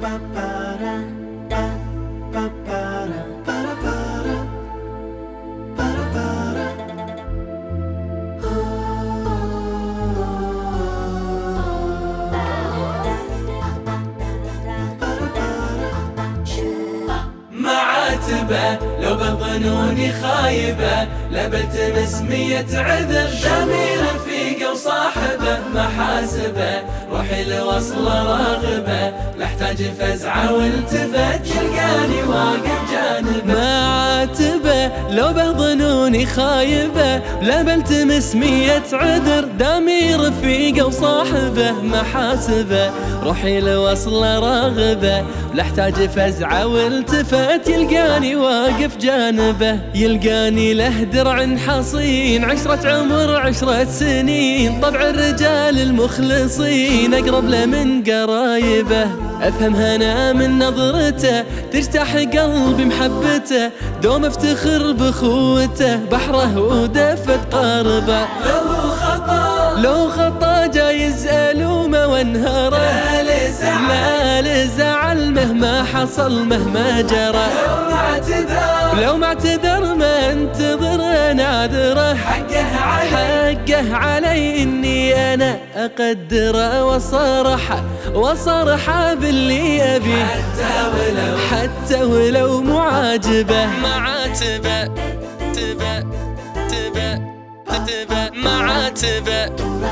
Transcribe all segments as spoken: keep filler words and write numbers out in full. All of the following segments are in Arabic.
معاتبة لو بظنوني خايبة، لا بلتمس مية عذر. ضمير رفيقه وصاحبه محاسبه، روحي لوصل راغبة، لا احتاج فزعة والتفت يلقاني واقف جانبه. معاتبة لو بظنوني خايبة، لا بلتمس مية عذر. ضمير رفيقه وصاحبه محاسبه، روحي لوصل راغبة، لا احتاج فزعة والتفت يلقاني واقف جانبه. يلقاني له درع حصين، عشرة عمر عشرة سنين، طبع الرجال المخلصين اقرب له من قرايبه. افهم هنا من نظرته، تجتاح قلبي محبته، دوم افتخر بخوته، بحره ودفة قاربه. لو خطا لو خطا جايز ألومه وانهاره، لا لزعل مهما حصل مهما جرى. لو ما اعتذر لو ما اعتذر ما انتظر ناذره، حقه علي حقه علي اني انا اقدره، وصرح وصرح باللي ابي، حتى ولو حتى ولو معاجبه. معاتبه تبه تبه تبه معاتبه.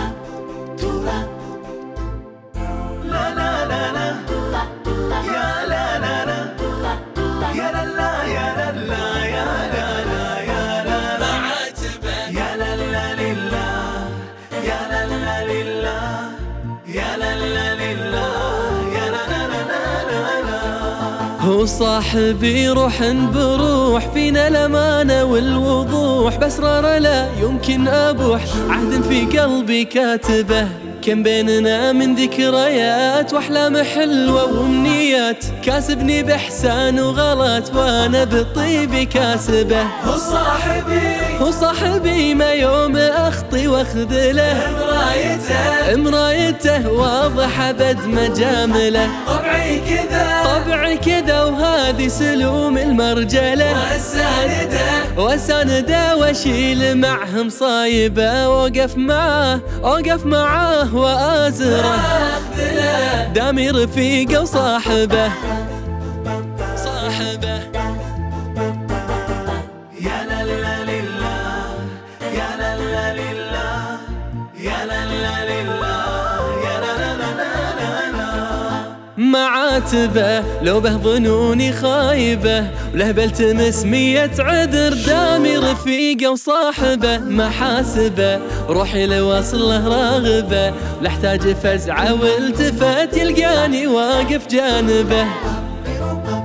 لا لا لا لا يا لا لا لا يا لا لا يا لا لا يا لا لا يا لا لا معاتبه يا لا لا لله يا لا لا لله يا لا لا لله يا لا لا لا لا لا. هو صاحبي روح بروح، فينا الأمانة والوضوح، بأسرار لا يمكن أبوح، عهد في قلبي كاتبه. كم بيننا من ذكريات وأحلام حلوة وأمنيات، كاسبني بإحسان وغلط وأنا بالطيب كاسبه. هو صاحبي هو صاحبي ما يوم أخطي واخذله، مرايته مرايته واضح أبد مجامله. طبعي كذا طبعي كذا وهذه سلوم المرجله، واسانده واسانده واشيل معه مصايبه، واوقف معاه اوقف معاه وازره، اخذله دامي رفيقه وصاحبه صاحبه. يا لا لا لله يا لا لا لله يا لا لا لله يا لا لا لا لا لا. معاتبه لو به ظنوني خايبه، وله بلتمس مية عذر. دامي رفيقه وصاحبه محاسبه، روحي لوصله راغبه، لا احتاج فزعه والتفت يلقاني واقف جانبه.